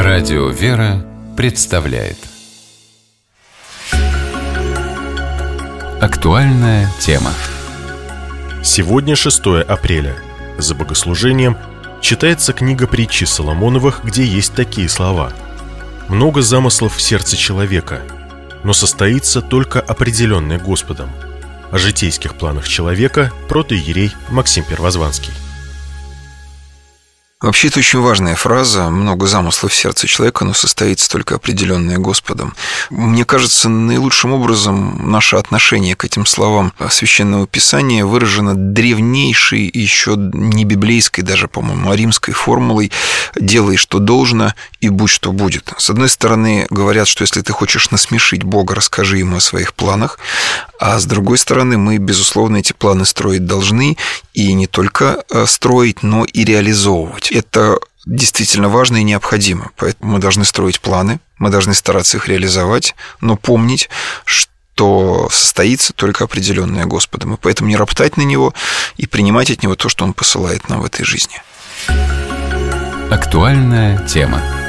Радио «Вера» представляет актуальная тема. Сегодня 6 апреля. За богослужением читается книга притчи Соломоновых, где есть такие слова: «Много замыслов в сердце человека, но состоится только определенное Господом». О житейских планах человека протоиерей Максим Первозванский. Вообще, это очень важная фраза. Много замыслов в сердце человека, но состоится только определенное Господом. Мне кажется, наилучшим образом наше отношение к этим словам Священного Писания выражено древнейшей, еще не библейской даже, по-моему, а римской формулой «делай, что должно, и будь, что будет». С одной стороны, говорят, что если ты хочешь насмешить Бога, расскажи Ему о своих планах, а с другой стороны, мы, безусловно, эти планы строить должны, и не только строить, но и реализовывать. Это действительно важно и необходимо, поэтому мы должны строить планы, мы должны стараться их реализовать, но помнить, что состоится только определенное Господом, и поэтому не роптать на Него и принимать от Него то, что Он посылает нам в этой жизни. Актуальная тема.